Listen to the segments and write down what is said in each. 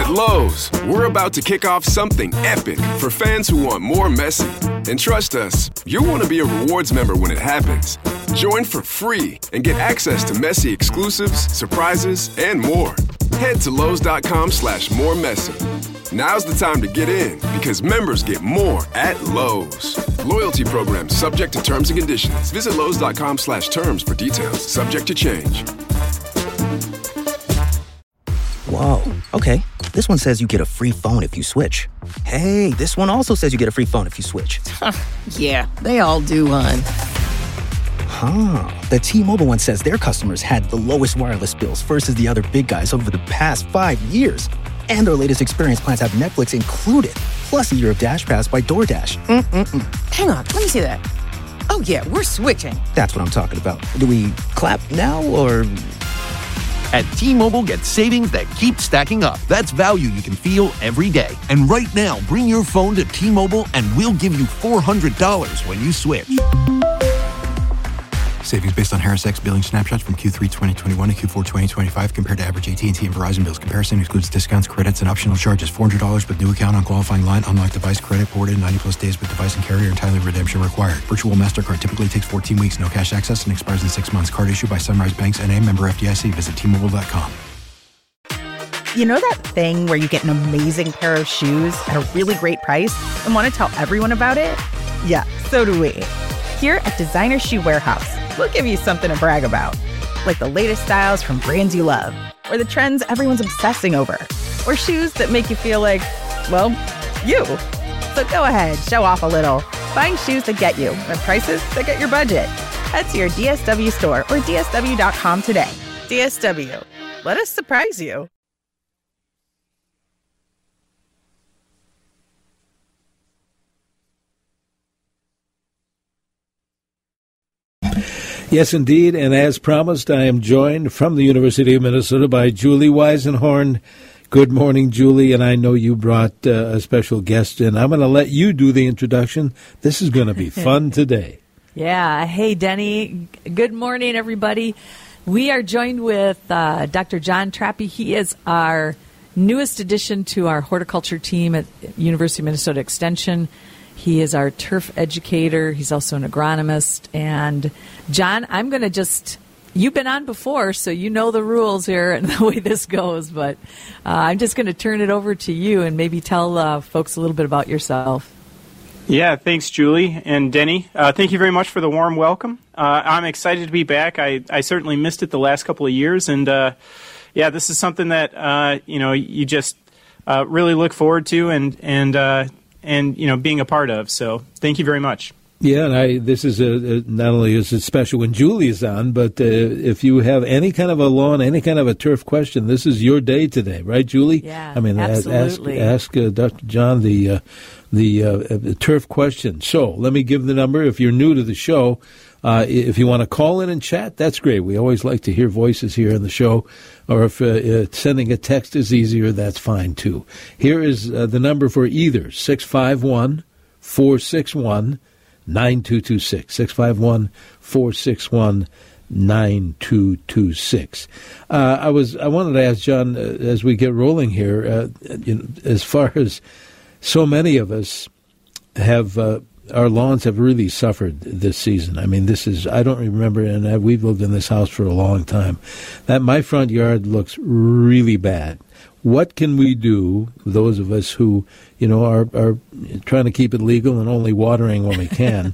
At Lowe's, we're about to kick off something epic for fans who want more Messi. And trust us, you'll want to be a rewards member when it happens. Join for free and get access to Messi exclusives, surprises, and more. Head to Lowe's.com/moremessy. Now's the time to get in because members get more at Lowe's. Loyalty program subject to terms and conditions. Visit Lowe's.com/terms for details. Subject to change. Whoa, okay. This one says you get a free phone if you switch. Hey, this one also says you get a free phone if you switch. Yeah, they all do, hon. Huh. The T-Mobile one says their customers had the lowest wireless bills versus the other big guys over the past 5 years. And their latest experience plans have Netflix included, plus a year of Dash Pass by DoorDash. Hang on, let me see that. Oh, yeah, we're switching. That's what I'm talking about. Do we clap now, or... At T-Mobile, get savings that keep stacking up. That's value you can feel every day. And right now, bring your phone to T-Mobile and we'll give you $400 when you switch. Savings based on Harris X billing snapshots from Q3 2021 to Q4 2025 compared to average AT&T and Verizon bills. Comparison excludes discounts, credits, and optional charges. $400 with new account on qualifying line. Unlock device credit ported 90-plus days with device and carrier. Entirely redemption required. Virtual MasterCard typically takes 14 weeks. No cash access and expires in 6 months. Card issued by Sunrise Banks N.A. Member FDIC. Visit T-Mobile.com. You know that thing where you get an amazing pair of shoes at a really great price and want to tell everyone about it? Yeah, so do we. Here at Designer Shoe Warehouse, we'll give you something to brag about, like the latest styles from brands you love, or the trends everyone's obsessing over, or shoes that make you feel like, well, you. So go ahead, show off a little. Find shoes that get you at prices that get your budget. Head to your DSW store or DSW.com today. DSW, let us surprise you. Yes, indeed, and as promised, I am joined from the University of Minnesota by Julie Weisenhorn. Good morning, Julie, and I know you brought a special guest in. I'm going to let you do the introduction. This is going to be fun today. Yeah. Hey, Denny. Good morning, everybody. We are joined with Dr. John Trappe. He is our newest addition to our horticulture team at University of Minnesota Extension. He is our turf educator. He's also an agronomist. And, John, I'm going to you've been on before, so you know the rules here and the way this goes. But I'm just going to turn it over to you and maybe tell folks a little bit about yourself. Yeah, thanks, Julie and Denny. Thank you very much for the warm welcome. I'm excited to be back. I certainly missed it the last couple of years. And, this is something that, you just really look forward to and being a part of. So thank you very much. Yeah, and this is not only is it special when Julie is on, but if you have any kind of a lawn, any kind of a turf question, this is your day today, right, Julie? Yeah, I mean, absolutely. Ask Dr. John the turf question. So let me give the number. If you're new to the show, if you want to call in and chat, that's great. We always like to hear voices here in the show. Or if sending a text is easier, that's fine, too. Here is the number for either 651-461-9226. 651-461-9226. I wanted to ask John, as we get rolling here, as far as so many of us have, our lawns have really suffered this season. I mean, I don't remember, and we've lived in this house for a long time, that my front yard looks really bad. What can we do, those of us who, are trying to keep it legal and only watering when we can?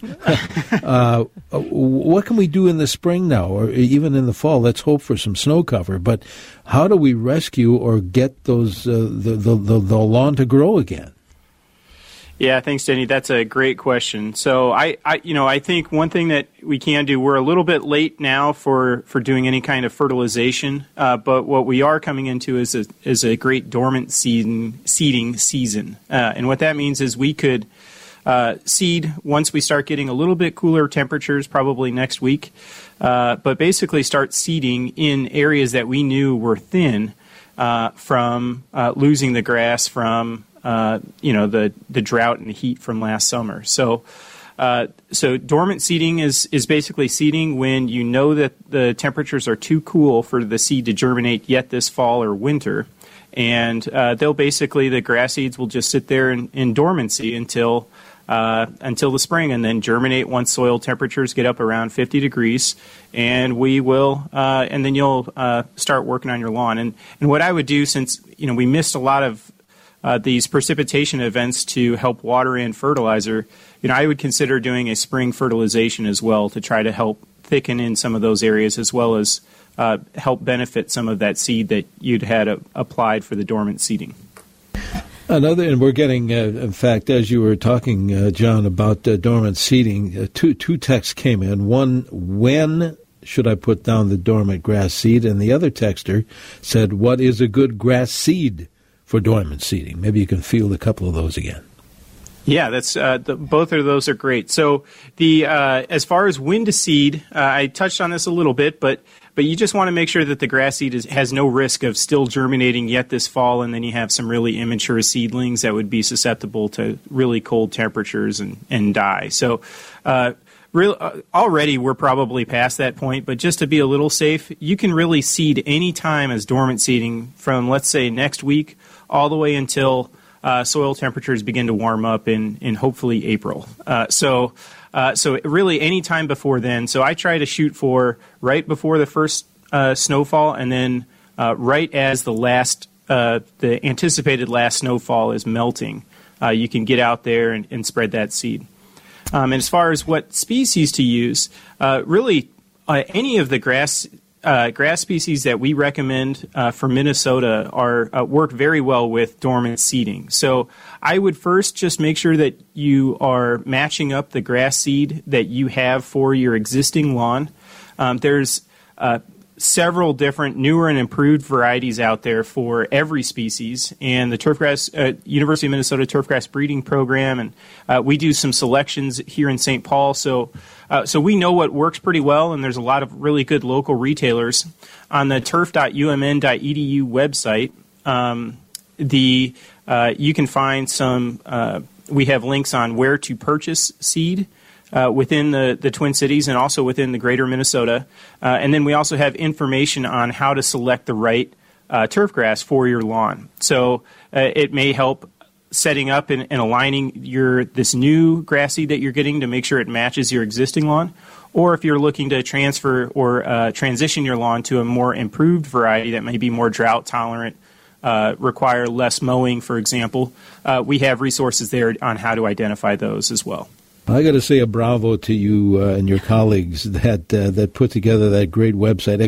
What can we do in the spring now, or even in the fall? Let's hope for some snow cover. But how do we rescue or get those the lawn to grow again? Yeah, thanks, Denny. That's a great question. So I think one thing that we can do, we're a little bit late now for doing any kind of fertilization, but what we are coming into is a great dormant seeding season. And what that means is we could seed once we start getting a little bit cooler temperatures, probably next week, but basically start seeding in areas that we knew were thin from losing the grass from the drought and the heat from last summer. So So dormant seeding is basically seeding when you know that the temperatures are too cool for the seed to germinate yet this fall or winter. And the grass seeds will just sit there in dormancy until the spring, and then germinate once soil temperatures get up around 50 degrees. And and then you'll start working on your lawn. And what I would do, since we missed a lot of these precipitation events to help water and fertilizer, I would consider doing a spring fertilization as well to try to help thicken in some of those areas, as well as help benefit some of that seed that you'd had applied for the dormant seeding. And we're getting, in fact, as you were talking, John, about dormant seeding, two texts came in. One, when should I put down the dormant grass seed? And the other texter said, what is a good grass seed for dormant seeding? Maybe you can field a couple of those again. Yeah, that's both of those are great. So as far as when to seed, I touched on this a little bit, but you just want to make sure that the grass seed has no risk of still germinating yet this fall, and then you have some really immature seedlings that would be susceptible to really cold temperatures and die. So already we're probably past that point, but just to be a little safe, you can really seed any time as dormant seeding from, let's say, next week all the way until soil temperatures begin to warm up in hopefully April. So really any time before then. So I try to shoot for right before the first snowfall, and then right as the anticipated last snowfall is melting. You can get out there and spread that seed. And as far as what species to use, really any of the grass species that we recommend for Minnesota work very well with dormant seeding. So I would first just make sure that you are matching up the grass seed that you have for your existing lawn. There's several different newer and improved varieties out there for every species, and the Turfgrass University of Minnesota Turfgrass Breeding Program, and we do some selections here in St. Paul. So we know what works pretty well, and there's a lot of really good local retailers. On the turf.umn.edu website, you can find some. We have links on where to purchase seed within the Twin Cities and also within the greater Minnesota. And then we also have information on how to select the right turfgrass for your lawn. So it may help setting up and aligning this new grass seed that you're getting to make sure it matches your existing lawn. Or if you're looking to transfer or transition your lawn to a more improved variety that may be more drought tolerant, require less mowing, for example, we have resources there on how to identify those as well. I got to say a bravo to you and your colleagues that put together that great website,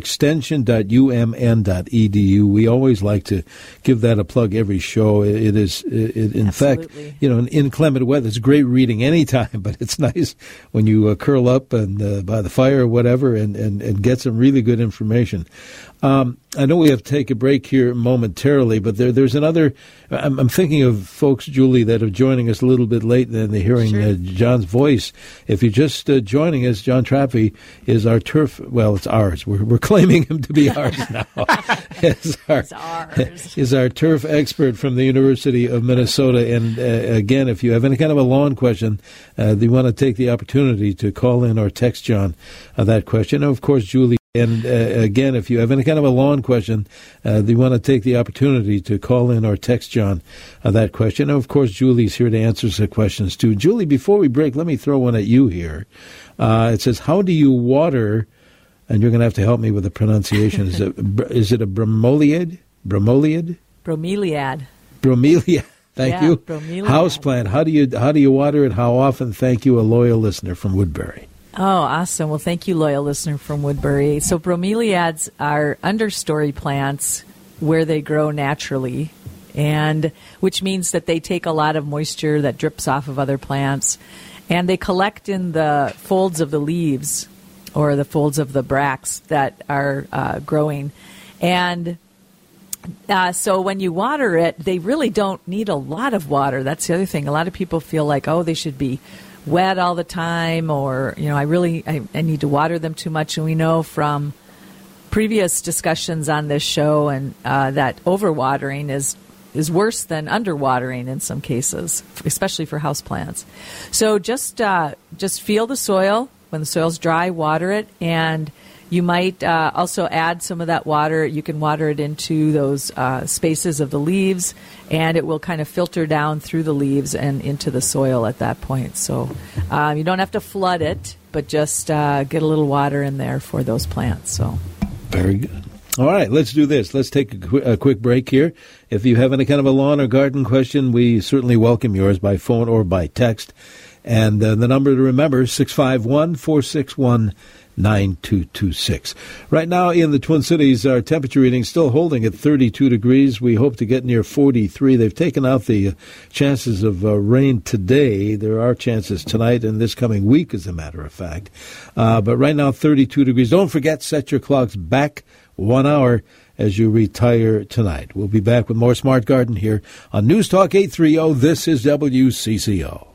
extension.umn.edu. We always like to give that a plug every show. In Absolutely. Fact, in inclement weather, it's great reading anytime, but it's nice when you curl up and by the fire or whatever and get some really good information. I know we have to take a break here momentarily, but there's another. I'm thinking of folks, Julie, that are joining us a little bit late and they're hearing John's voice. If you're just joining us, John Trappe is our turf. Well, it's ours. We're claiming him to be ours now. It's ours. Is our turf expert from the University of Minnesota. And again, if you have any kind of a lawn question, you want to take the opportunity to call in or text John that question. And of course, Julie. And again, if you have any kind of a lawn question, you want to take the opportunity to call in or text John that question. And of course, Julie's here to answer the questions too. Julie, before we break, let me throw one at you here. It says, how do you water, and you're going to have to help me with the pronunciation, is it a bromeliad? Bromeliad? Bromeliad. Bromeliad. Thank you. Bromeliad. Houseplant. How do you water it? How often? Thank you, a loyal listener from Woodbury. Oh, awesome. Well, thank you, loyal listener from Woodbury. So bromeliads are understory plants where they grow naturally, and which means that they take a lot of moisture that drips off of other plants, and they collect in the folds of the leaves or the folds of the bracts that are growing. And so when you water it, they really don't need a lot of water. That's the other thing. A lot of people feel like, they should be wet all the time, or I need to water them too much. And we know from previous discussions on this show and that overwatering is is worse than underwatering in some cases, especially for houseplants. So just feel the soil. When the soil's dry, water it, and you might also add some of that water. You can water it into those spaces of the leaves, and it will kind of filter down through the leaves and into the soil at that point. So you don't have to flood it, but just get a little water in there for those plants. So very good. All right, let's do this. Let's take a quick break here. If you have any kind of a lawn or garden question, we certainly welcome yours by phone or by text. And the number to remember, 651-461-9226. Right now in the Twin Cities, our temperature reading still holding at 32 degrees. We hope to get near 43. They've taken out the chances of rain today. There are chances tonight and this coming week, as a matter of fact. But right now, 32 degrees. Don't forget, set your clocks back 1 hour as you retire tonight. We'll be back with more Smart Garden here on News Talk 830. This is WCCO.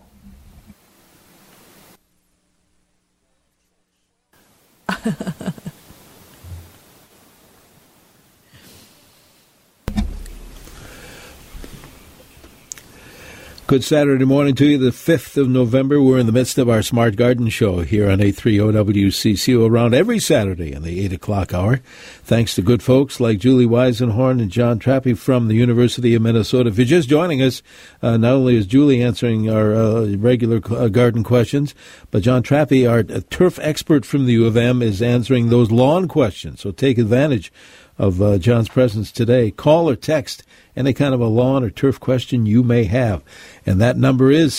Good Saturday morning to you, the 5th of November. We're in the midst of our Smart Garden Show here on 830 WCCO around every Saturday in the 8 o'clock hour. Thanks to good folks like Julie Weisenhorn and John Trappe from the University of Minnesota. If you're just joining us, not only is Julie answering our regular garden questions, but John Trappe, our turf expert from the U of M, is answering those lawn questions. So take advantage of John's presence today. Call or text any kind of a lawn or turf question you may have. And that number is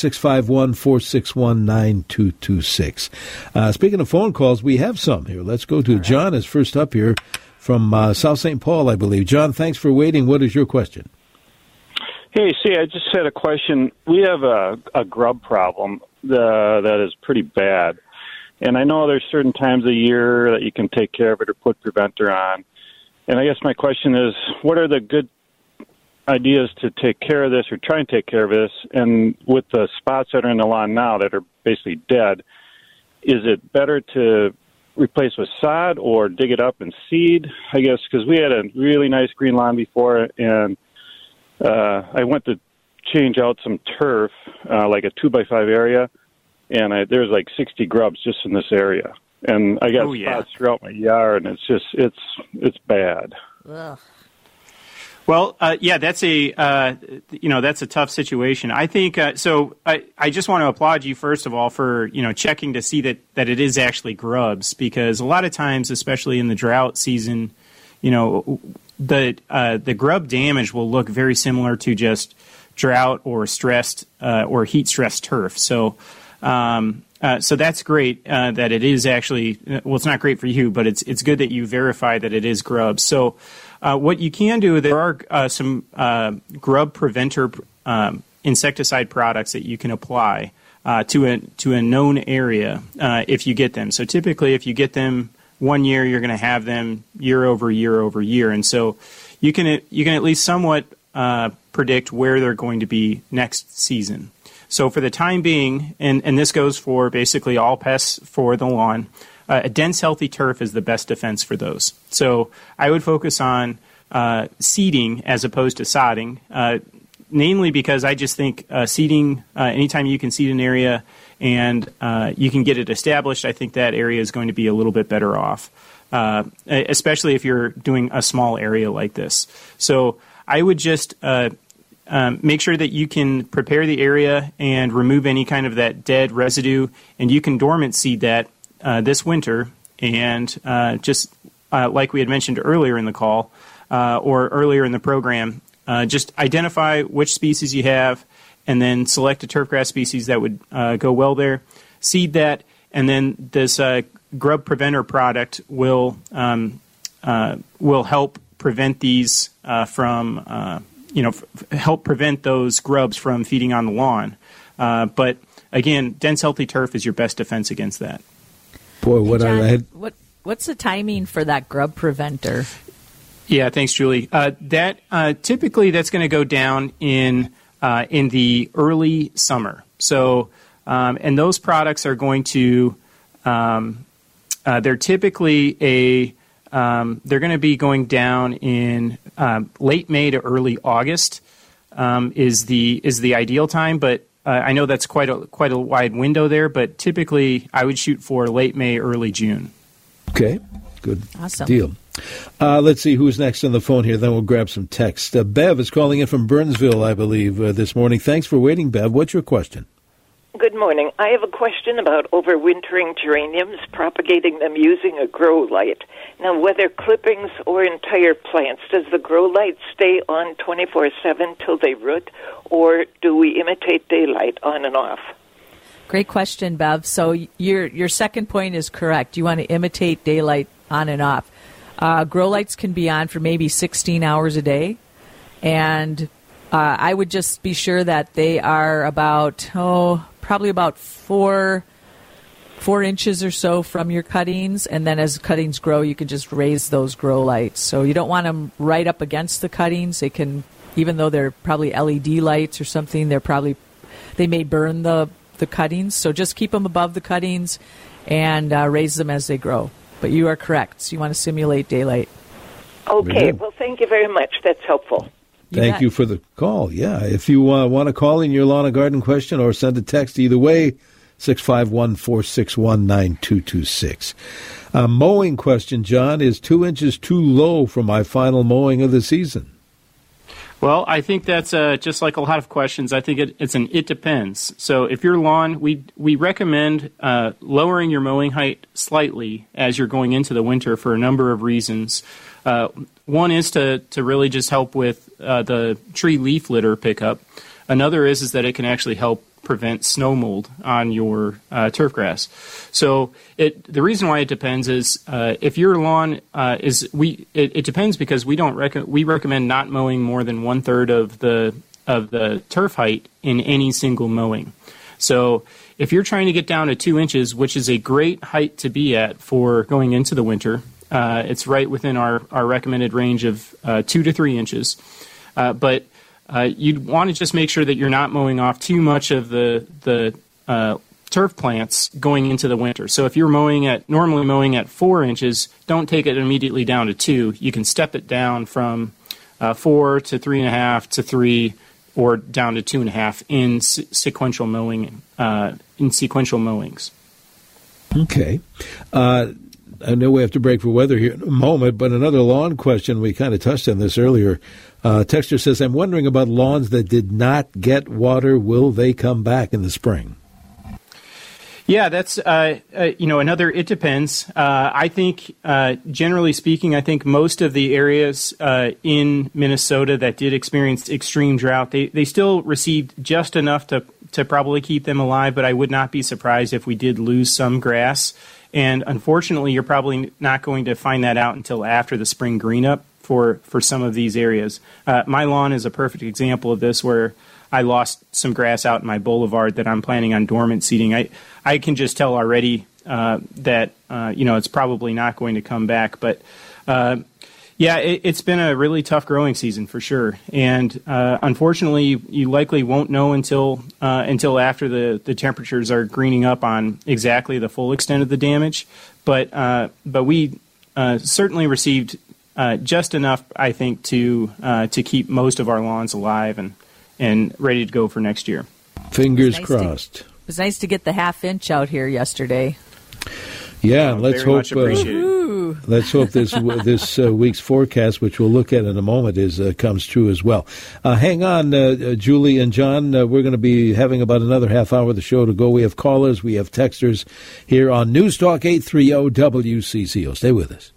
651-461-9226. Speaking of phone calls, we have some here. Let's go to John is first up here from South St. Paul, I believe. John, thanks for waiting. What is your question? Hey, see, I just had a question. We have a grub problem that is pretty bad. And I know there's certain times of year that you can take care of it or put preventer on. And I guess my question is, what are the good ideas to take care of this or try and take care of this? And with the spots that are in the lawn now that are basically dead, is it better to replace with sod or dig it up and seed? I guess because we had a really nice green lawn before, and I went to change out some turf, like a 2x5 area, and there's like 60 grubs just in this area. And I got spots throughout my yard, and it's bad. Ugh. Well, that's a tough situation. I think so. I just want to applaud you first of all for checking to see that it is actually grubs, because a lot of times, especially in the drought season, the grub damage will look very similar to just drought or stressed or heat stressed turf. So that's great that it is actually. Well, it's not great for you, but it's good that you verify that it is grubs. So. What you can do, there are some grub preventer insecticide products that you can apply to a known area if you get them. So typically, if you get them 1 year, you're going to have them year over year over year, and so you can at least somewhat predict where they're going to be next season. So for the time being, and this goes for basically all pests for the lawn. A dense, healthy turf is the best defense for those. So I would focus on seeding as opposed to sodding, namely because I just think seeding, anytime you can seed an area and you can get it established, I think that area is going to be a little bit better off, especially if you're doing a small area like this. So I would just make sure that you can prepare the area and remove any kind of that dead residue, and you can dormant seed that this winter, and just like we had mentioned earlier in the call or earlier in the program, just identify which species you have and then select a turfgrass species that would go well there, seed that, and then this grub preventer product will help prevent these from, help prevent those grubs from feeding on the lawn. But again, dense, healthy turf is your best defense against that. Boy, John, what's the timing for that grub preventer? Yeah, thanks, Julie. Typically that's going to go down in the early summer. So, and those products are going to they're typically they're going to be going down in late May to early August. is the ideal time, but I know that's quite a wide window there. But typically, I would shoot for late May, early June. Okay, good Awesome. deal. Let's see who's next on the phone here. Then we'll grab some text. Bev is calling in from Burnsville, I believe, this morning. Thanks for waiting, Bev. What's your question? Good morning. I have a question about overwintering geraniums, propagating them using a grow light. Now, whether clippings or entire plants, does the grow light stay on 24/7 till they root, or do we imitate daylight on and off? Great question, Bev. So your second point is correct. You want to imitate daylight on and off. Grow lights can be on for maybe 16 hours a day, and I would just be sure that they are probably about 4 inches or so from your cuttings, and then as cuttings grow, you can just raise those grow lights. So you don't want them right up against the cuttings. They can, even though they're probably LED lights or something, they may burn the cuttings. So just keep them above the cuttings and raise them as they grow. But you are correct. So you want to simulate daylight. Okay. Well, thank you very much. That's helpful. Thank you for the call. Yeah, if you want to call in your lawn and garden question or send a text, either way, 651-461-9226. Mowing question, John, is 2 inches too low for my final mowing of the season? Well, I think that's just like a lot of questions. I think it depends. So if your lawn, we recommend lowering your mowing height slightly as you're going into the winter for a number of reasons. One is to really just help with the tree leaf litter pickup. Another is that it can actually help prevent snow mold on your turf grass. So the reason why it depends is if your lawn it depends because we recommend not mowing more than 1/3 of the turf height in any single mowing. So if you're trying to get down to 2 inches, which is a great height to be at for going into the winter, it's right within our recommended range of 2 to 3 inches. But you'd want to just make sure that you're not mowing off too much of the turf plants going into the winter. So if you're normally mowing at 4 inches, don't take it immediately down to 2. You can step it down from 4 to 3.5 to 3, or down to 2.5 in sequential mowing. In sequential mowings. Okay. I know we have to break for weather here in a moment, but another lawn question, we kind of touched on this earlier. Texter says, I'm wondering about lawns that did not get water. Will they come back in the spring? Yeah, that's, another, it depends. I think, generally speaking, I think most of the areas in Minnesota that did experience extreme drought, they still received just enough to probably keep them alive, but I would not be surprised if we did lose some grass. And unfortunately, you're probably not going to find that out until after the spring green up for some of these areas. My lawn is a perfect example of this, where I lost some grass out in my boulevard that I'm planning on dormant seeding. I can just tell already that it's probably not going to come back. But it's been a really tough growing season for sure. And unfortunately, you likely won't know until after the temperatures are greening up on exactly the full extent of the damage. But we certainly received just enough, I think, to keep most of our lawns alive and ready to go for next year. Fingers crossed. It was nice to get the 1/2 inch out here yesterday. Yeah, let's hope. Let's hope this week's forecast, which we'll look at in a moment, comes true as well. Hang on, Julie and John. We're going to be having about another half hour of the show to go. We have callers, we have texters here on News Talk 830 WCCO. Stay with us.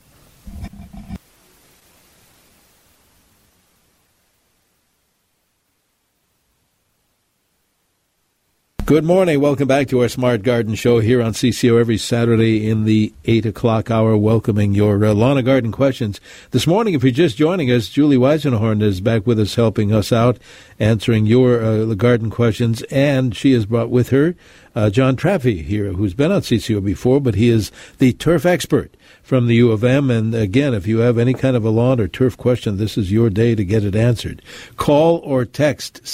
Good morning. Welcome back to our Smart Garden Show here on CCO every Saturday in the 8 o'clock hour, welcoming your lawn and garden questions. This morning, if you're just joining us, Julie Weisenhorn is back with us, helping us out, answering your garden questions, and she has brought with her John Traffy here, who's been on CCO before, but he is the turf expert from the U of M. And again, if you have any kind of a lawn or turf question, this is your day to get it answered. Call or text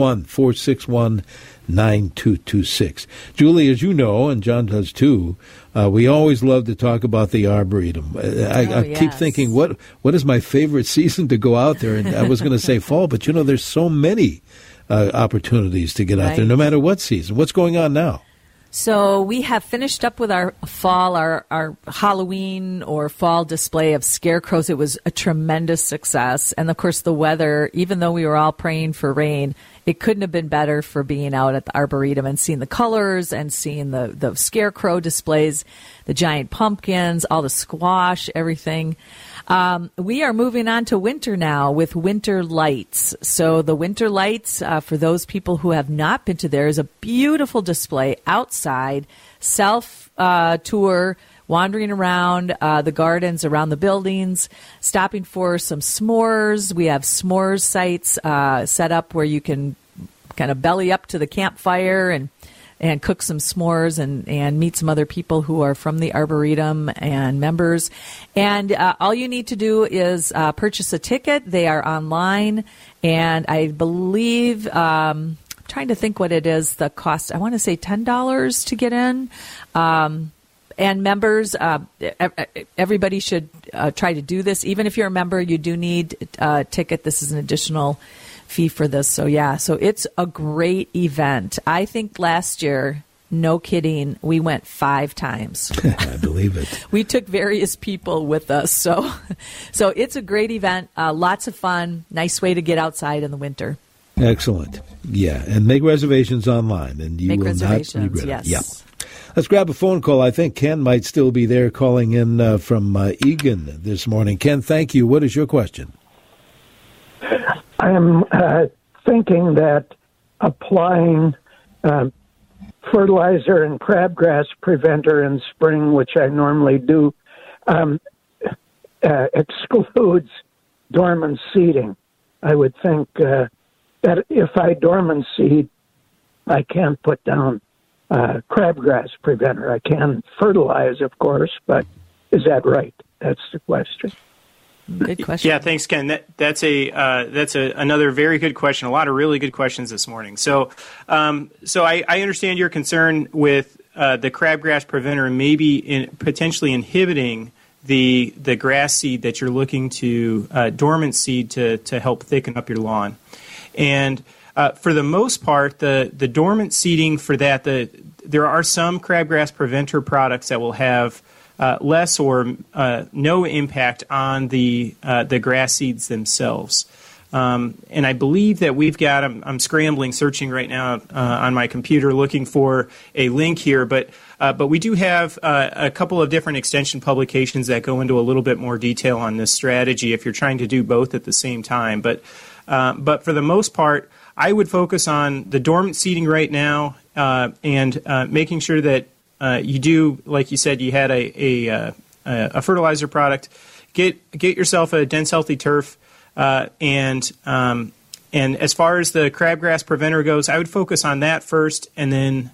651-461-9226. Julie, as you know, and John does too, We always love to talk about the Arboretum. I keep thinking, what is my favorite season to go out there? And I was going to say fall, but there's so many opportunities to get out there, no matter what season. What's going on now? So we have finished up with our fall, our Halloween or fall display of scarecrows. It was a tremendous success. And, of course, the weather, even though we were all praying for rain, it couldn't have been better for being out at the Arboretum and seeing the colors and seeing the scarecrow displays, the giant pumpkins, all the squash, everything. We are moving on to winter now with winter lights. So the winter lights, for those people who have not been to there, is a beautiful display outside, self-tour, wandering around the gardens, around the buildings, stopping for some s'mores. We have s'mores sites set up where you can kind of belly up to the campfire and cook some s'mores and meet some other people who are from the Arboretum and members. And all you need to do is purchase a ticket. They are online. And I believe, I'm trying to think what it is, the cost. I want to say $10 to get in. And members, everybody should try to do this. Even if you're a member, you do need a ticket. This is an additional fee for this. So it's a great event. I think last year, no kidding, we went 5 times. I believe it. We took various people with us. So it's a great event. Lots of fun. Nice way to get outside in the winter. Excellent. Yeah, and make reservations online, and you will not regret it. Yeah. Let's grab a phone call. I think Ken might still be there calling in from Egan this morning. Ken, thank you. What is your question? I am thinking that applying fertilizer and crabgrass preventer in spring, which I normally do, excludes dormant seeding. I would think that if I dormant seed, I can't put down crabgrass preventer. I can fertilize, of course, but is that right? That's the question. Good question. Yeah, thanks, Ken. That's another very good question. A lot of really good questions this morning. So I understand your concern with the crabgrass preventer maybe potentially inhibiting the grass seed that you're looking to dormant seed to help thicken up your lawn. And for the most part, the dormant seeding for that, there are some crabgrass preventer products that will have less or no impact on the grass seeds themselves. And I believe that we've got, I'm scrambling, searching right now on my computer looking for a link here, but we do have a couple of different extension publications that go into a little bit more detail on this strategy if you're trying to do both at the same time. But for the most part, I would focus on the dormant seeding right now and making sure that you do, like you said, you had a fertilizer product. Get yourself a Dense Healthy Turf, and as far as the crabgrass preventer goes, I would focus on that first, and then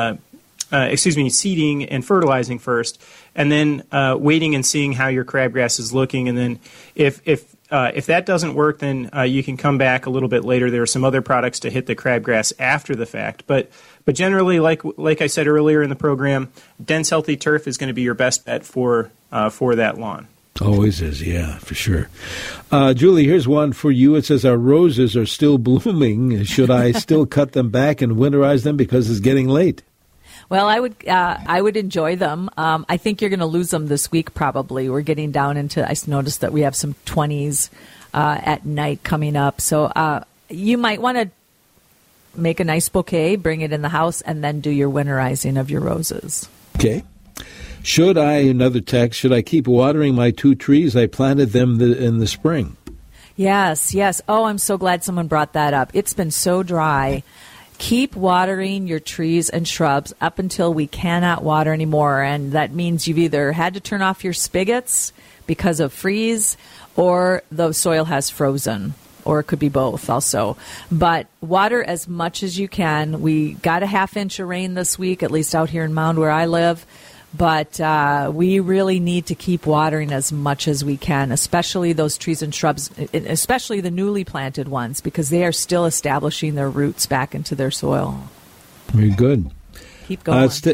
seeding and fertilizing first, and then waiting and seeing how your crabgrass is looking, and then if that doesn't work, then you can come back a little bit later. There are some other products to hit the crabgrass after the fact, but generally, like I said earlier in the program, Dense Healthy Turf is going to be your best bet for that lawn. Always is, yeah, for sure. Julie, here's one for you. It says, our roses are still blooming. Should I still cut them back and winterize them because it's getting late? Well, I would enjoy them. I think you're going to lose them this week probably. We're getting down into, I noticed that we have some 20s at night coming up. So you might want to make a nice bouquet, bring it in the house, and then do your winterizing of your roses. Okay. Another text, should I keep watering my 2 trees? I planted them in the spring. Yes. Oh, I'm so glad someone brought that up. It's been so dry. Keep watering your trees and shrubs up until we cannot water anymore. And that means you've either had to turn off your spigots because of freeze or the soil has frozen. Or it could be both also. But water as much as you can. We got a 1/2 inch of rain this week, at least out here in Mound where I live. But we really need to keep watering as much as we can, especially those trees and shrubs, especially the newly planted ones, because they are still establishing their roots back into their soil. Very good. Keep going.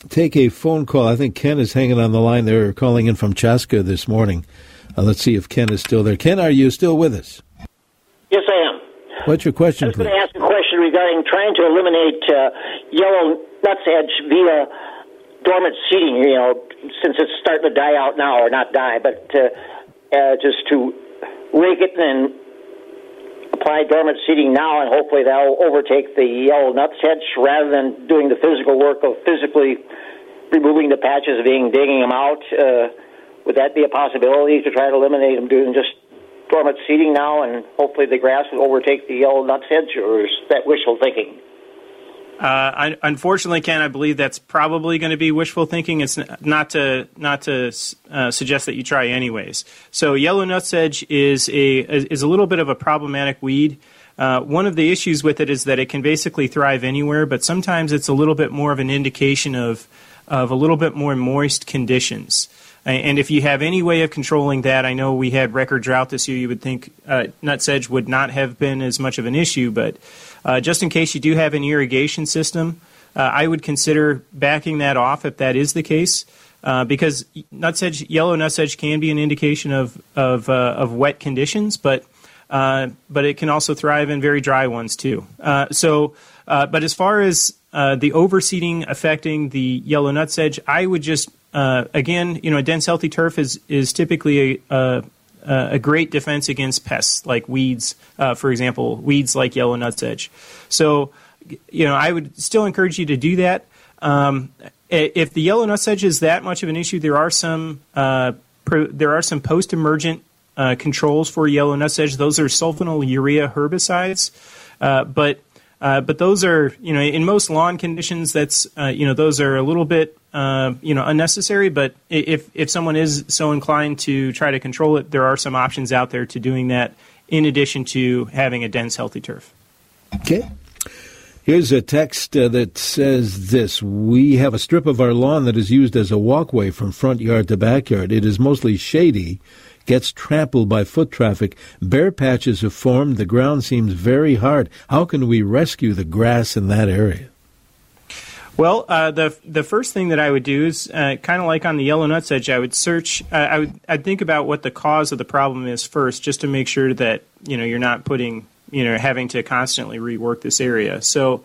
take a phone call. I think Ken is hanging on the line. They're calling in from Chaska this morning. Let's see if Ken is still there. Ken, are you still with us? Yes, I am. What's your question, please? I was going to ask a question regarding trying to eliminate yellow nutsedge via dormant seeding, since it's starting to die out now, or not die, but just to rake it and apply dormant seeding now, and hopefully that will overtake the yellow nutsedge rather than doing the physical work of physically removing the patches, digging them out. Would that be a possibility to try to eliminate them doing just dormant seeding now, and hopefully the grass will overtake the yellow nutsedge, or is that wishful thinking? Unfortunately, Ken, I believe that's probably going to be wishful thinking. It's not to suggest that you try anyways. So yellow nutsedge is a little bit of a problematic weed. One of the issues with it is that it can basically thrive anywhere, but sometimes it's a little bit more of an indication of a little bit more moist conditions. And if you have any way of controlling that, I know we had record drought this year. You would think nutsedge would not have been as much of an issue, but just in case you do have an irrigation system, I would consider backing that off if that is the case, because yellow nutsedge can be an indication of wet conditions, but it can also thrive in very dry ones too. But as far as the overseeding affecting the yellow nutsedge, I would just again, a dense, healthy turf is typically a great defense against pests like weeds, for example, weeds like yellow nutsedge. So, I would still encourage you to do that. If the yellow nutsedge is that much of an issue, there are some post-emergent controls for yellow nutsedge. Those are sulfonylurea herbicides, but those are, in most lawn conditions, that's, those are a little bit, unnecessary. But if someone is so inclined to try to control it, there are some options out there to doing that in addition to having a dense, healthy turf. Okay. Here's a text that says this. We have a strip of our lawn that is used as a walkway from front yard to backyard. It is mostly shady, gets trampled by foot traffic. Bare patches have formed. The ground seems very hard. How can we rescue the grass in that area? Well, the first thing that I would do is kind of like on the yellow nutsedge, I would search. I'd think about what the cause of the problem is first, just to make sure that you're not having to constantly rework this area. So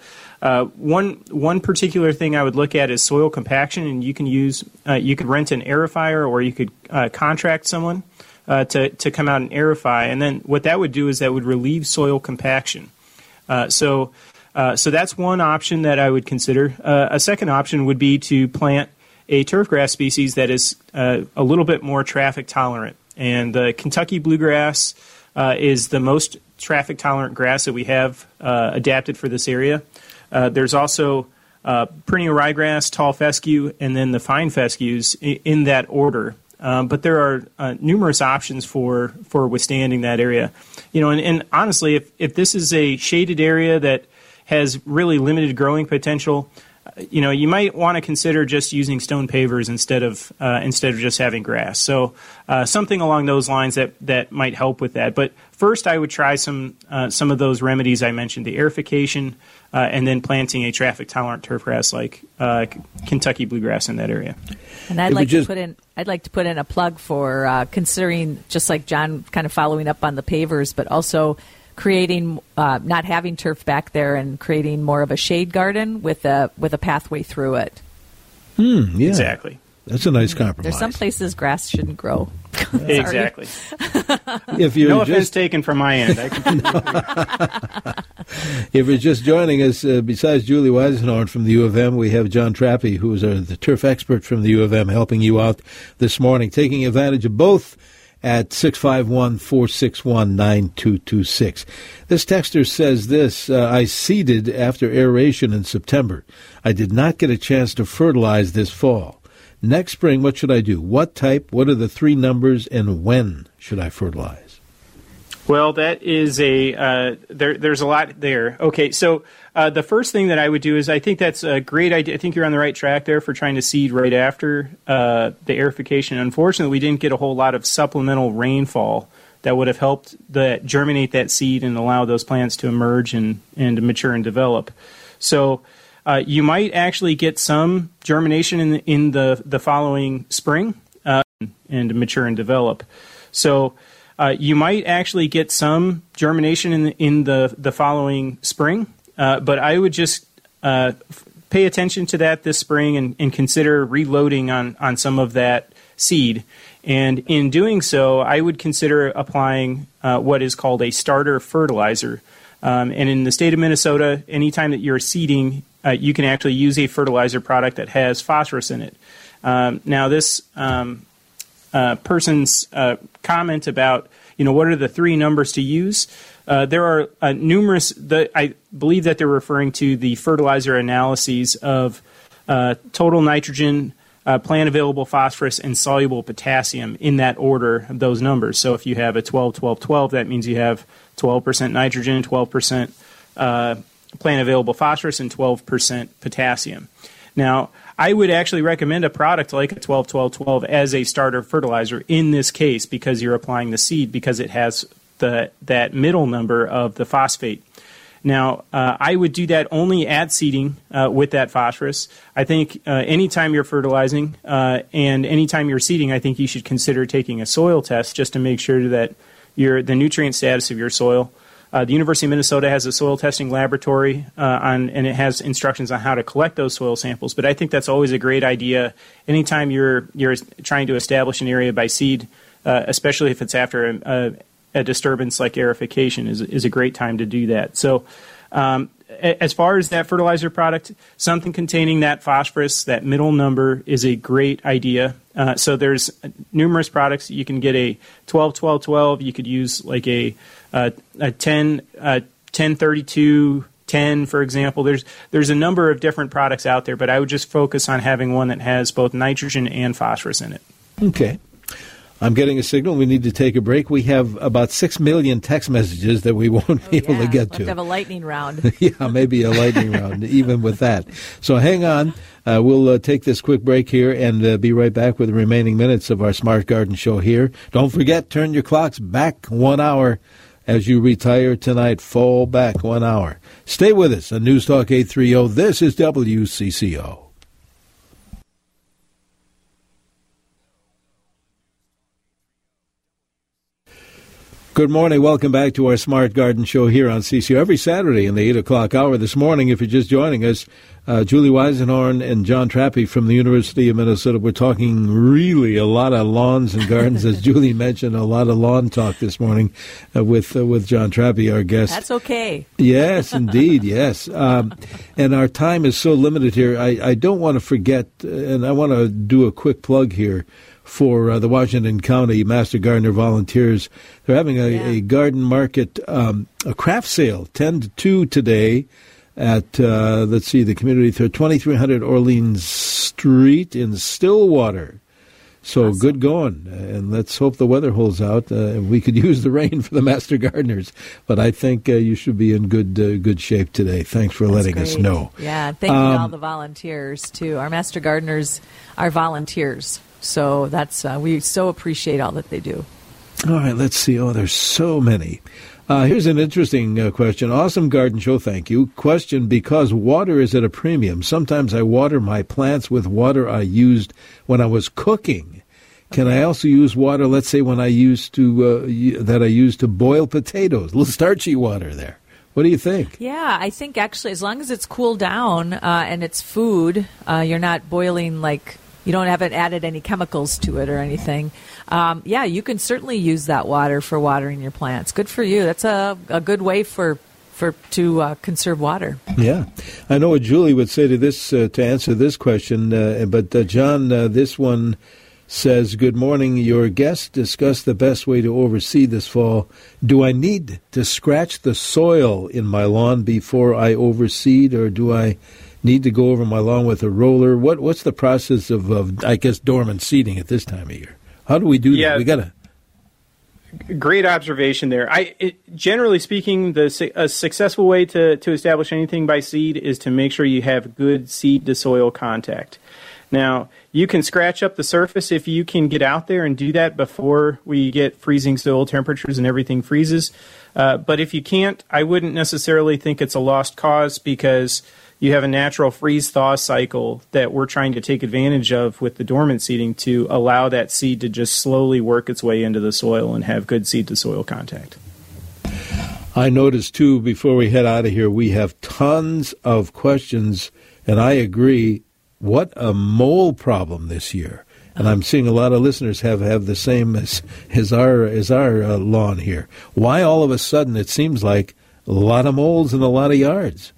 one particular thing I would look at is soil compaction, and you could rent an aerifier, or you could contract someone to come out and aerify, and then what that would do is that would relieve soil compaction. So that's one option that I would consider. A second option would be to plant a turfgrass species that is a little bit more traffic tolerant. And the Kentucky bluegrass is the most traffic tolerant grass that we have adapted for this area. There's also perennial ryegrass, tall fescue, and then the fine fescues in that order. But there are numerous options for withstanding that area. And honestly, if this is a shaded area that has really limited growing potential, you might want to consider just using stone pavers instead of just having grass. So something along those lines that might help with that. But first, I would try some of those remedies I mentioned: the aerification, and then planting a traffic tolerant turfgrass like Kentucky bluegrass in that area. And I'd like to put in a plug for considering, just like John, kind of following up on the pavers, but also creating, not having turf back there and creating more of a shade garden with a pathway through it. Yeah. Exactly. That's a nice compromise. There's some places grass shouldn't grow. Exactly. No offense taken from my end. If you're just joining us, besides Julie Weisenhorn from the U of M, we have John Trappe, who is the turf expert from the U of M, helping you out this morning, taking advantage of both at 651-461-9226. This texter says this: I seeded after aeration in September. I did not get a chance to fertilize this fall. Next spring, what should I do? What type? What are the three numbers? And when should I fertilize? Well, that is there's a lot there. Okay, so the first thing that I would do is, I think that's a great idea. I think you're on the right track there for trying to seed right after the aerification. Unfortunately, we didn't get a whole lot of supplemental rainfall that would have helped germinate that seed and allow those plants to emerge and mature and develop. So you might actually get some germination in the following spring and mature and develop. So you might actually get some germination in the following spring, but I would just pay attention to that this spring and consider reloading on some of that seed. And in doing so, I would consider applying what is called a starter fertilizer. And in the state of Minnesota, anytime that you're seeding, you can actually use a fertilizer product that has phosphorus in it. Now, this person's comment about, what are the three numbers to use? There are numerous. I believe that they're referring to the fertilizer analyses of total nitrogen, plant available phosphorus, and soluble potassium in that order of those numbers. So if you have a 12, 12, 12, that means you have 12% nitrogen, 12% plant available phosphorus, and 12% potassium. Now, I would actually recommend a product like a 12, 12, 12 as a starter fertilizer in this case because you're applying the seed because it has that middle number of the phosphate. Now, I would do that only at seeding with that phosphorus. I think anytime you're fertilizing and anytime you're seeding, I think you should consider taking a soil test just to make sure that the nutrient status of your soil. The University of Minnesota has a soil testing laboratory and it has instructions on how to collect those soil samples. But I think that's always a great idea anytime you're trying to establish an area by seed, especially if it's after a disturbance like aerification is a great time to do that. So as far as that fertilizer product, something containing that phosphorus, that middle number, is a great idea. So there's numerous products. You can get a 12, 12, 12. You could use like a 10, 32, 10, for example. There's a number of different products out there, but I would just focus on having one that has both nitrogen and phosphorus in it. Okay. I'm getting a signal. We need to take a break. We have about 6 million text messages that we won't be able to get to. We'll have to have a lightning round. Yeah, maybe a lightning round, even with that. So hang on. We'll take this quick break here and be right back with the remaining minutes of our Smart Garden Show here. Don't forget, turn your clocks back 1 hour as you retire tonight. Fall back 1 hour. Stay with us on News Talk 830. This is WCCO. Good morning. Welcome back to our Smart Garden Show here on CCO every Saturday in the 8 o'clock hour. This morning, if you're just joining us, Julie Weisenhorn and John Trappe from the University of Minnesota. We're talking really a lot of lawns and gardens. As Julie mentioned, a lot of lawn talk this morning with John Trappe, our guest. That's okay. Yes, indeed, yes. And our time is so limited here. I don't want to forget, and I want to do a quick plug here for the Washington County Master Gardener Volunteers. They're having a garden market, a craft sale, 10 to 2 today at, the community, 2300 Orleans Street in Stillwater. So awesome. Good going, and let's hope the weather holds out. We could use the rain for the Master Gardeners, but I think you should be in good shape today. Thanks for letting us know. Yeah, thank you to all the volunteers, too. Our Master Gardeners are volunteers. So that's we so appreciate all that they do. All right, let's see. Oh, there's so many. Here's an interesting question. Awesome garden show, thank you. Question, because water is at a premium, sometimes I water my plants with water I used when I was cooking. Can I also use water, let's say, when I used to boil potatoes? A little starchy water there. What do you think? Yeah, I think actually as long as it's cooled down and it's food, you're not boiling like... You haven't added any chemicals to it or anything. You can certainly use that water for watering your plants. Good for you. That's a good way to conserve water. Yeah, I know what Julie would say to this to answer this question. But John, this one says, "Good morning. Your guest discussed the best way to overseed this fall. Do I need to scratch the soil in my lawn before I overseed, or do I need to go over my lawn with a roller? What's the process of I guess, dormant seeding at this time of year? How do we do that? We got to." Great observation there. Generally speaking, a successful way to establish anything by seed is to make sure you have good seed to soil contact. Now, you can scratch up the surface if you can get out there and do that before we get freezing soil temperatures and everything freezes. But if you can't, I wouldn't necessarily think it's a lost cause, because you have a natural freeze-thaw cycle that we're trying to take advantage of with the dormant seeding to allow that seed to just slowly work its way into the soil and have good seed-to-soil contact. I noticed, too, before we head out of here, we have tons of questions, and I agree, what a mole problem this year. And I'm seeing a lot of listeners have the same as our lawn here. Why all of a sudden it seems like a lot of moles in a lot of yards?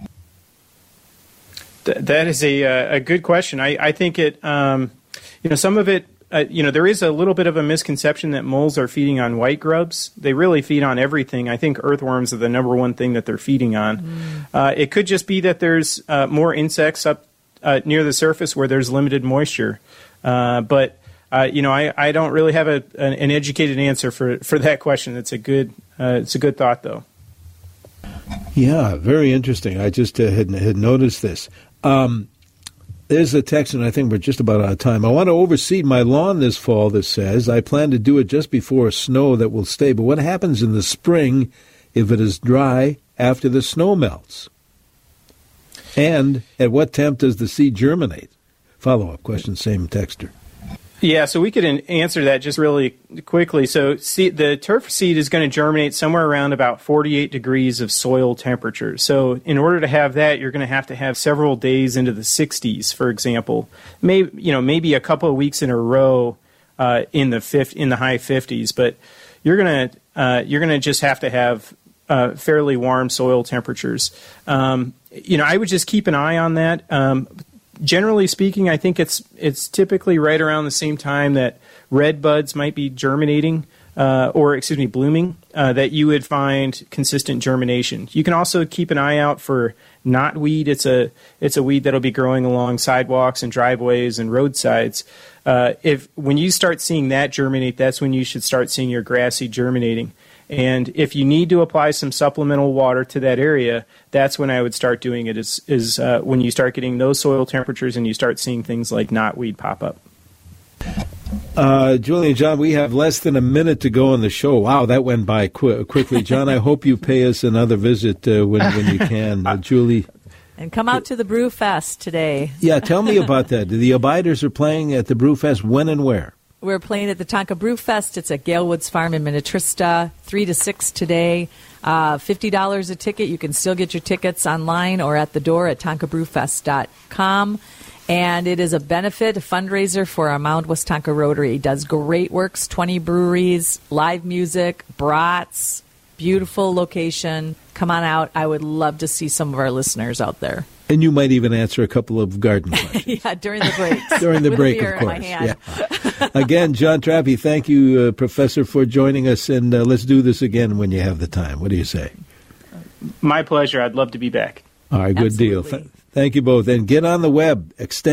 That is a good question. I think it, some of it, there is a little bit of a misconception that moles are feeding on white grubs. They really feed on everything. I think earthworms are the number one thing that they're feeding on. It could just be that there's more insects up near the surface where there's limited moisture. But I don't really have an educated answer for that question. It's a good thought, though. Yeah, very interesting. I just had noticed this. There's a text, and I think we're just about out of time. I want to overseed my lawn this fall, this says. I plan to do it just before snow that will stay. But what happens in the spring if it is dry after the snow melts? And at what temp does the seed germinate? Follow-up question, same texter. Yeah, so we could answer that just really quickly. So the turf seed is going to germinate somewhere around about 48 degrees of soil temperature. So in order to have that, you're going to have several days into the 60s, for example. Maybe a couple of weeks in a row in the high 50s. But you're going to just have to have fairly warm soil temperatures. I would just keep an eye on that. Generally speaking, I think it's typically right around the same time that red buds might be germinating, blooming, that you would find consistent germination. You can also keep an eye out for knotweed. It's a weed that'll be growing along sidewalks and driveways and roadsides. When you start seeing that germinate, that's when you should start seeing your grass seed germinating. And if you need to apply some supplemental water to that area, that's when I would start doing it, is when you start getting those soil temperatures and you start seeing things like knotweed pop up. Julie and John, we have less than a minute to go on the show. Wow, that went by quickly. John, I hope you pay us another visit when you can. Julie? And come out to the Brew Fest today. Yeah, tell me about that. The Abiders are playing at the Brew Fest when and where? We're playing at the Tonka Brew Fest. It's at Gale Woods Farm in Minnetrista, 3 to 6 today. $50 a ticket. You can still get your tickets online or at the door at tonkabrewfest.com. And it is a benefit, a fundraiser for our Mount Westonka Rotary. It does great works, 20 breweries, live music, brats, beautiful location. Come on out. I would love to see some of our listeners out there. And you might even answer a couple of garden questions. Yeah, during the breaks. During the break, of course. Yeah. Again, John Trappe, thank you, Professor, for joining us. And let's do this again when you have the time. What do you say? My pleasure. I'd love to be back. All right, good Absolutely. deal. Thank you both. And get on the web,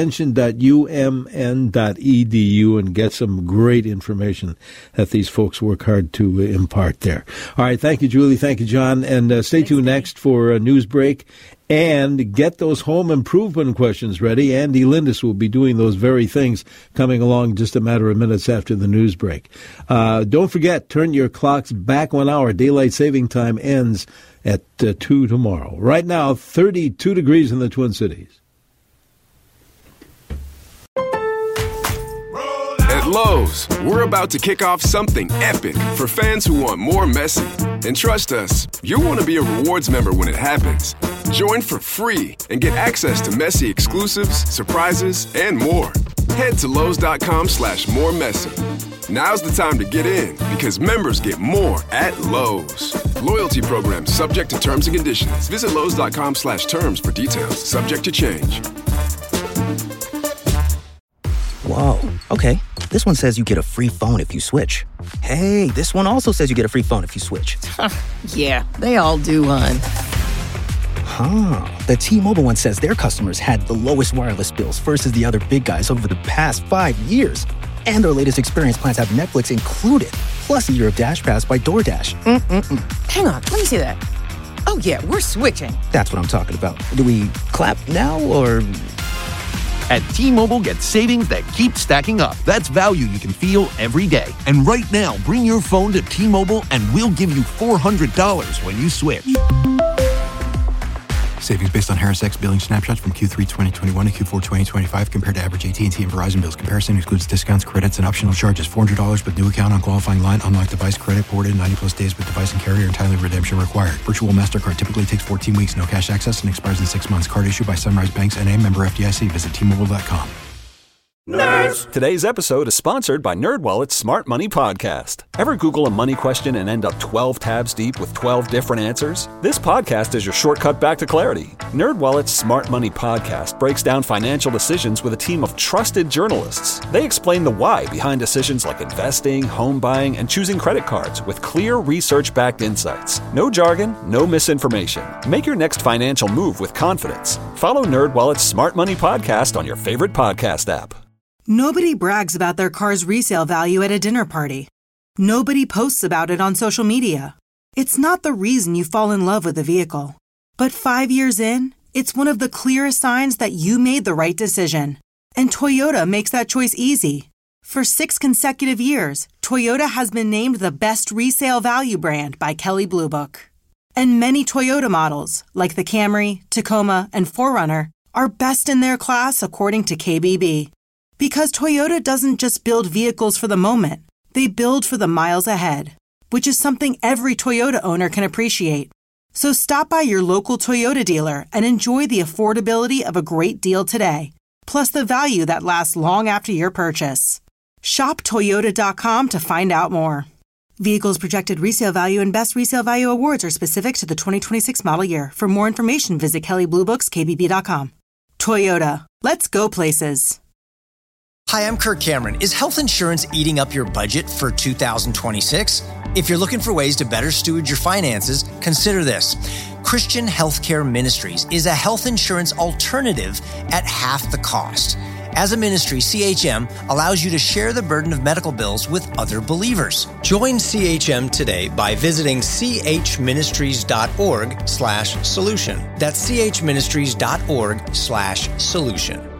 extension.umn.edu, and get some great information that these folks work hard to impart there. All right, thank you, Julie. Thank you, John. And stay tuned next for a news break. And get those home improvement questions ready. Andy Lindis will be doing those very things coming along just a matter of minutes after the news break. Don't forget, turn your clocks back 1 hour. Daylight saving time ends at 2 tomorrow. Right now, 32 degrees in the Twin Cities. At Lowe's, we're about to kick off something epic for fans who want more messy. And trust us, you'll want to be a rewards member when it happens. Join for free and get access to messy exclusives, surprises, and more. Head to Lowe's.com/more messy. Now's the time to get in because members get more at Lowe's. Loyalty program subject to terms and conditions. Visit Lowe's.com/terms for details. Subject to change. Whoa, okay. This one says you get a free phone if you switch. Hey, this one also says you get a free phone if you switch. Yeah, they all do, hon. Huh. The T-Mobile one says their customers had the lowest wireless bills versus the other big guys over the past 5 years. And their latest experience plans have Netflix included, plus a year of Dash Pass by DoorDash. Hang on, let me see that. Oh, yeah, we're switching. That's what I'm talking about. Do we clap now or... At T-Mobile, get savings that keep stacking up. That's value you can feel every day. And right now, bring your phone to T-Mobile and we'll give you $400 when you switch. Savings based on Harris X billing snapshots from Q3 2021 to Q4 2025 compared to average AT&T and Verizon bills. Comparison excludes discounts, credits, and optional charges. $400 with new account on qualifying line. Unlock device credit ported 90-plus days with device and carrier. Entirely redemption required. Virtual MasterCard typically takes 14 weeks. No cash access and expires in 6 months. Card issued by Sunrise Banks N.A. Member FDIC. Visit T-Mobile.com. Nerds! Today's episode is sponsored by NerdWallet's Smart Money Podcast. Ever Google a money question and end up 12 tabs deep with 12 different answers? This podcast is your shortcut back to clarity. NerdWallet's Smart Money Podcast breaks down financial decisions with a team of trusted journalists. They explain the why behind decisions like investing, home buying, and choosing credit cards with clear research-backed insights. No jargon, no misinformation. Make your next financial move with confidence. Follow NerdWallet's Smart Money Podcast on your favorite podcast app. Nobody brags about their car's resale value at a dinner party. Nobody posts about it on social media. It's not the reason you fall in love with a vehicle. But 5 years in, it's one of the clearest signs that you made the right decision. And Toyota makes that choice easy. For 6 consecutive years, Toyota has been named the best resale value brand by Kelley Blue Book. And many Toyota models, like the Camry, Tacoma, and 4Runner, are best in their class according to KBB. Because Toyota doesn't just build vehicles for the moment, they build for the miles ahead, which is something every Toyota owner can appreciate. So stop by your local Toyota dealer and enjoy the affordability of a great deal today, plus the value that lasts long after your purchase. Shop Toyota.com to find out more. Vehicles projected resale value and best resale value awards are specific to the 2026 model year. For more information, visit Kelley Blue Book's KBB.com. Toyota. Let's go places. Hi, I'm Kirk Cameron. Is health insurance eating up your budget for 2026? If you're looking for ways to better steward your finances, consider this. Christian Healthcare Ministries is a health insurance alternative at half the cost. As a ministry, CHM allows you to share the burden of medical bills with other believers. Join CHM today by visiting chministries.org/solution. That's chministries.org/solution.